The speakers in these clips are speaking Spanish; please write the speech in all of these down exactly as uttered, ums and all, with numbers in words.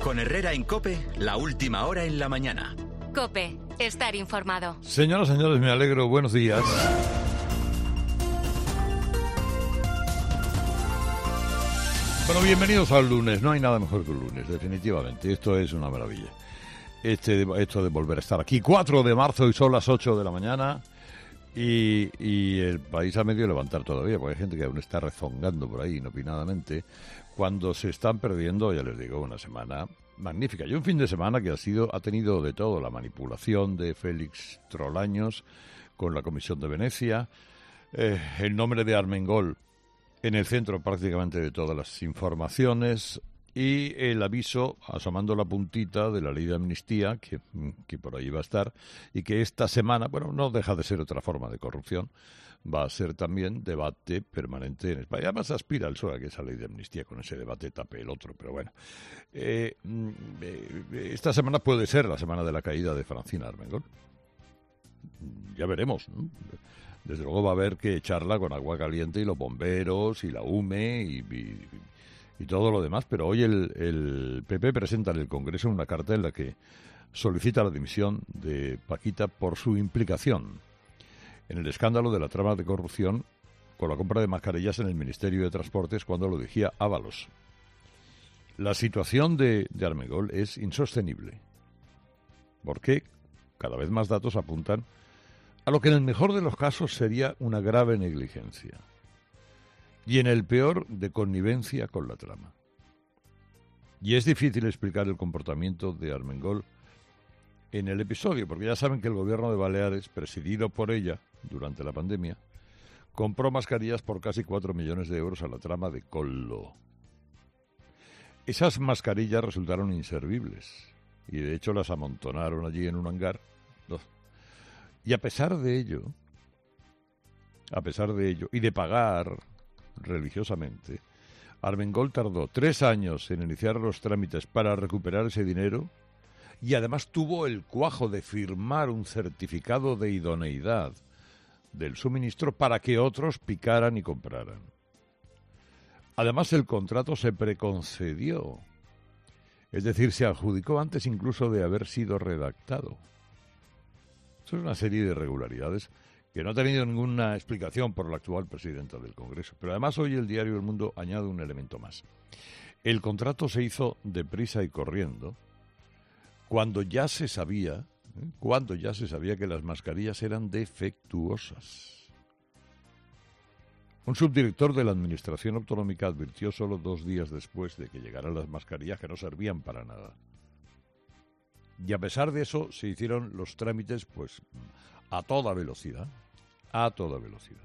Con Herrera en COPE, la última hora en la mañana. COPE, estar informado. Señoras, señores, me alegro. Buenos días. Bueno, bienvenidos al lunes. No hay nada mejor que el lunes, definitivamente. Esto es una maravilla. Este, esto de volver a estar aquí. cuatro de marzo y son las ocho de la mañana. Y, y el país a medio levantar todavía, porque hay gente que aún está rezongando por ahí inopinadamente, cuando se están perdiendo, ya les digo, una semana magnífica. Y un fin de semana que ha sido ha tenido de todo: la manipulación de Félix Trolaños con la Comisión de Venecia, eh, el nombre de Armengol en el centro prácticamente de todas las informaciones, y el aviso, asomando la puntita, de la ley de amnistía, que, que por ahí va a estar, y que esta semana, bueno, no deja de ser otra forma de corrupción, va a ser también debate permanente en España. Además aspira el P S O E a que esa ley de amnistía con ese debate tape el otro, pero bueno. Eh, eh, esta semana puede ser la semana de la caída de Francina Armengol. Ya veremos, ¿no? Desde luego va a haber que echarla con agua caliente y los bomberos y la U M E y, y, y todo lo demás, pero hoy el, el P P presenta en el Congreso una carta en la que solicita la dimisión de Paquita por su implicación en el escándalo de la trama de corrupción con la compra de mascarillas en el Ministerio de Transportes cuando lo dirigía Ábalos. La situación de, de Armengol es insostenible, porque cada vez más datos apuntan a lo que en el mejor de los casos sería una grave negligencia y en el peor de connivencia con la trama. Y es difícil explicar el comportamiento de Armengol en el episodio, porque ya saben que el gobierno de Baleares, presidido por ella durante la pandemia, compró mascarillas por casi cuatro millones de euros a la trama de Koldo. Esas mascarillas resultaron inservibles y de hecho las amontonaron allí en un hangar. No. Y a pesar de ello, a pesar de ello, y de pagar religiosamente, Armengol tardó tres años en iniciar los trámites para recuperar ese dinero y además tuvo el cuajo de firmar un certificado de idoneidad del suministro para que otros picaran y compraran. Además, el contrato se preconcedió, es decir, se adjudicó antes incluso de haber sido redactado. Eso es una serie de irregularidades que no ha tenido ninguna explicación por la actual presidenta del Congreso. Pero además hoy el diario El Mundo añade un elemento más. El contrato se hizo deprisa y corriendo cuando ya se sabía, ¿eh? cuando ya se sabía que las mascarillas eran defectuosas. Un subdirector de la Administración Autonómica advirtió solo dos días después de que llegaran las mascarillas que no servían para nada. Y a pesar de eso se hicieron los trámites pues a toda velocidad, a toda velocidad.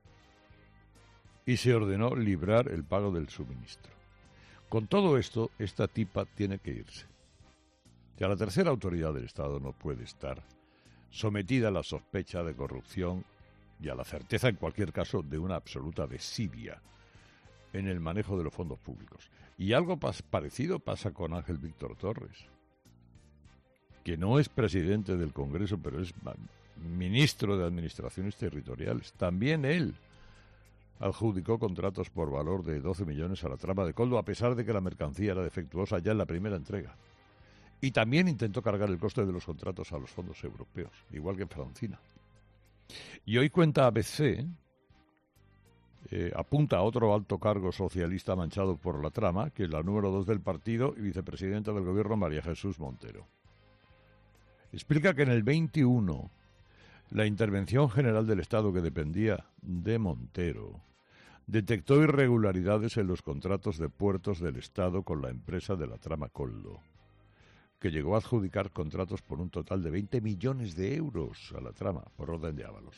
Y se ordenó librar el pago del suministro. Con todo esto, esta tipa tiene que irse. Ya la tercera autoridad del Estado no puede estar sometida a la sospecha de corrupción y a la certeza, en cualquier caso, de una absoluta desidia en el manejo de los fondos públicos. Y algo pas- parecido pasa con Ángel Víctor Torres, que no es presidente del Congreso, pero es ministro de Administraciones Territoriales. También él adjudicó contratos por valor de doce millones a la trama de Koldo, a pesar de que la mercancía era defectuosa ya en la primera entrega. Y también intentó cargar el coste de los contratos a los fondos europeos, igual que Francina. Y hoy cuenta A B C, eh, apunta a otro alto cargo socialista manchado por la trama, que es la número dos del partido y vicepresidenta del gobierno, María Jesús Montero. Explica que en el veintiuno la Intervención General del Estado, que dependía de Montero, detectó irregularidades en los contratos de puertos del Estado con la empresa de la trama Koldo, que llegó a adjudicar contratos por un total de veinte millones de euros a la trama, por orden de Ábalos.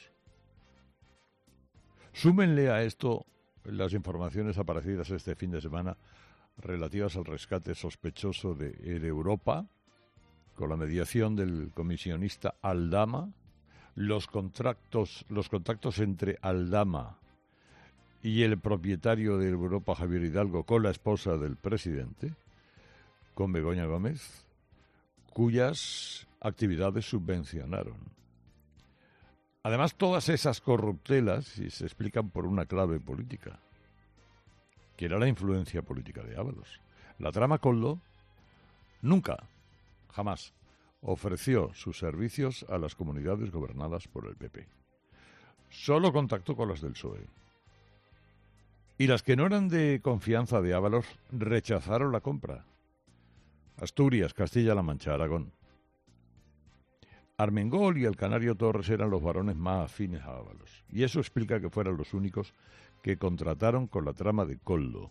Súmenle a esto las informaciones aparecidas este fin de semana relativas al rescate sospechoso de, de Europa, con la mediación del comisionista Aldama, los contratos, los contactos entre Aldama y el propietario de Europa, Javier Hidalgo, con la esposa del presidente, con Begoña Gómez, cuyas actividades subvencionaron. Además, todas esas corruptelas se explican por una clave política, que era la influencia política de Ábalos. La trama Koldo nunca, jamás, ofreció sus servicios a las comunidades gobernadas por el P P. Solo contactó con las del P S O E. Y las que no eran de confianza de Ábalos rechazaron la compra. Asturias, Castilla-La Mancha, Aragón. Armengol y el canario Torres eran los varones más afines a Ábalos. Y eso explica que fueran los únicos que contrataron con la trama de Koldo.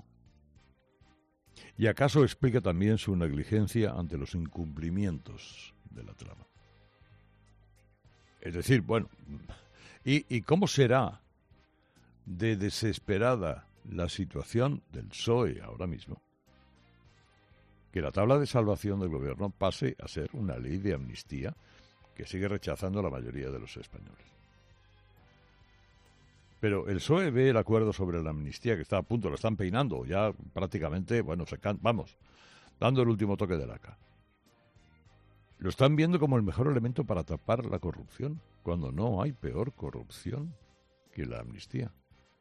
Y acaso explica también su negligencia ante los incumplimientos de la trama. Es decir, bueno, ¿y, y cómo será de desesperada la situación del P S O E ahora mismo? Que la tabla de salvación del gobierno pase a ser una ley de amnistía que sigue rechazando la mayoría de los españoles. Pero el P S O E ve el acuerdo sobre la amnistía que está a punto, lo están peinando, ya prácticamente, bueno, se can- vamos, dando el último toque de laca. Lo están viendo como el mejor elemento para tapar la corrupción, cuando no hay peor corrupción que la amnistía.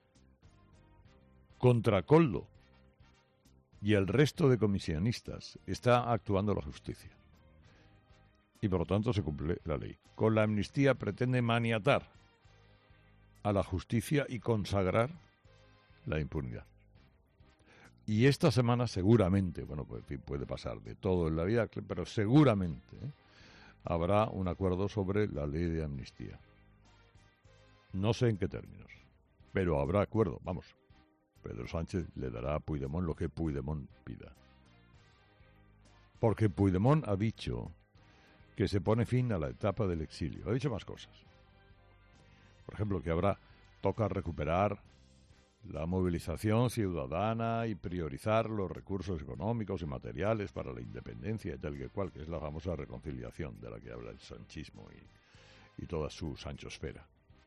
Contra Koldo y el resto de comisionistas está actuando la justicia. Y por lo tanto se cumple la ley. Con la amnistía pretende maniatar a la justicia y consagrar la impunidad. Y esta semana seguramente, bueno, pues en fin, puede pasar de todo en la vida, pero seguramente ¿eh? habrá un acuerdo sobre la ley de amnistía. No sé en qué términos, pero habrá acuerdo, vamos. Pedro Sánchez le dará a Puigdemont lo que Puigdemont pida. Porque Puigdemont ha dicho que se pone fin a la etapa del exilio. Ha dicho más cosas. Por ejemplo, que habrá, toca recuperar la movilización ciudadana y priorizar los recursos económicos y materiales para la independencia y tal que cual, que es la famosa reconciliación de la que habla el sanchismo y, y toda su sanchosfera.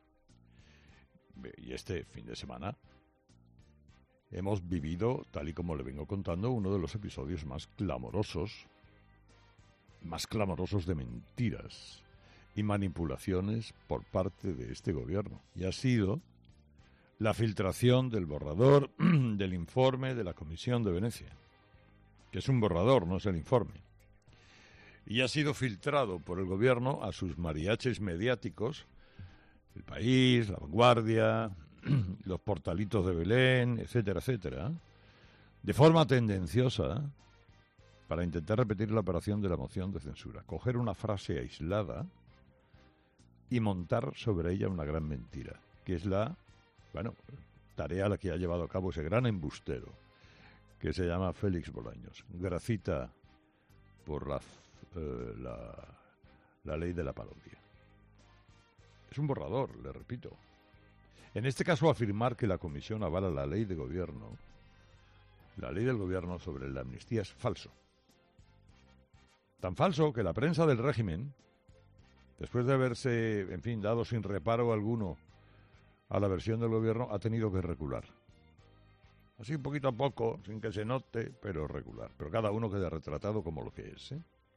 Y este fin de semana hemos vivido, tal y como le vengo contando, uno de los episodios más clamorosos, más clamorosos de mentiras y manipulaciones por parte de este gobierno. Y ha sido la filtración del borrador del informe de la Comisión de Venecia, que es un borrador, no es el informe. Y ha sido filtrado por el gobierno a sus mariachis mediáticos, El País, La Vanguardia, los portalitos de Belén, etcétera, etcétera, de forma tendenciosa para intentar repetir la operación de la moción de censura. Coger una frase aislada y montar sobre ella una gran mentira, que es la, bueno, tarea a la que ha llevado a cabo ese gran embustero, que se llama Félix Bolaños, gracita por la, eh, la, la ley de la parodia. Es un borrador, le repito. En este caso, afirmar que la Comisión avala la ley de gobierno, la ley del gobierno sobre la amnistía es falso. Tan falso que la prensa del régimen, después de haberse, en fin, dado sin reparo alguno a la versión del gobierno, ha tenido que recular. Así poquito a poco, sin que se note, pero recular. Pero cada uno queda retratado como lo que es, ¿eh?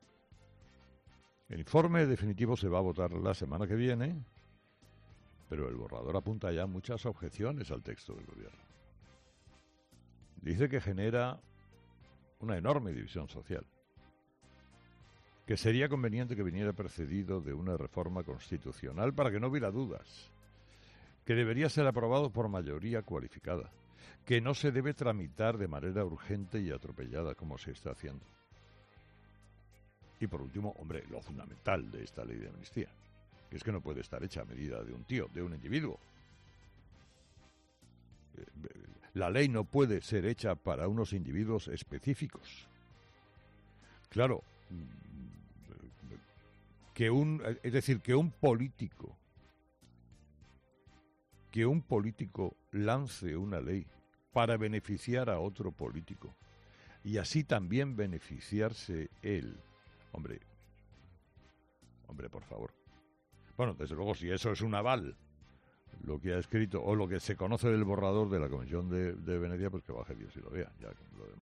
El informe definitivo se va a votar la semana que viene, pero el borrador apunta ya muchas objeciones al texto del gobierno. Dice que genera una enorme división social, que sería conveniente que viniera precedido de una reforma constitucional para que no hubiera dudas, que debería ser aprobado por mayoría cualificada, que no se debe tramitar de manera urgente y atropellada como se está haciendo. Y por último, hombre, lo fundamental de esta ley de amnistía, que es que no puede estar hecha a medida de un tío, de un individuo. La ley no puede ser hecha para unos individuos específicos. Claro, que un, es decir, que un político, que un político lance una ley para beneficiar a otro político y así también beneficiarse él. Hombre, hombre, por favor. Bueno, desde luego, si eso es un aval, lo que ha escrito, o lo que se conoce del borrador de la Comisión de, de Venecia, pues que baje Dios y lo vea. Ya, lo